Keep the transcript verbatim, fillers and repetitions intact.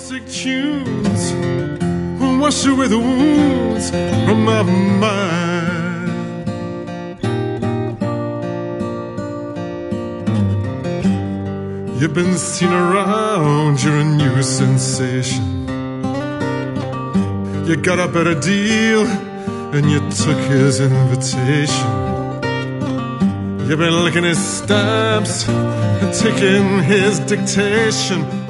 sick tunes wash away the wounds from my mind. You've been seen around, you're a new sensation. You got a better deal and you took his invitation. You've been licking his stamps and taking his dictation.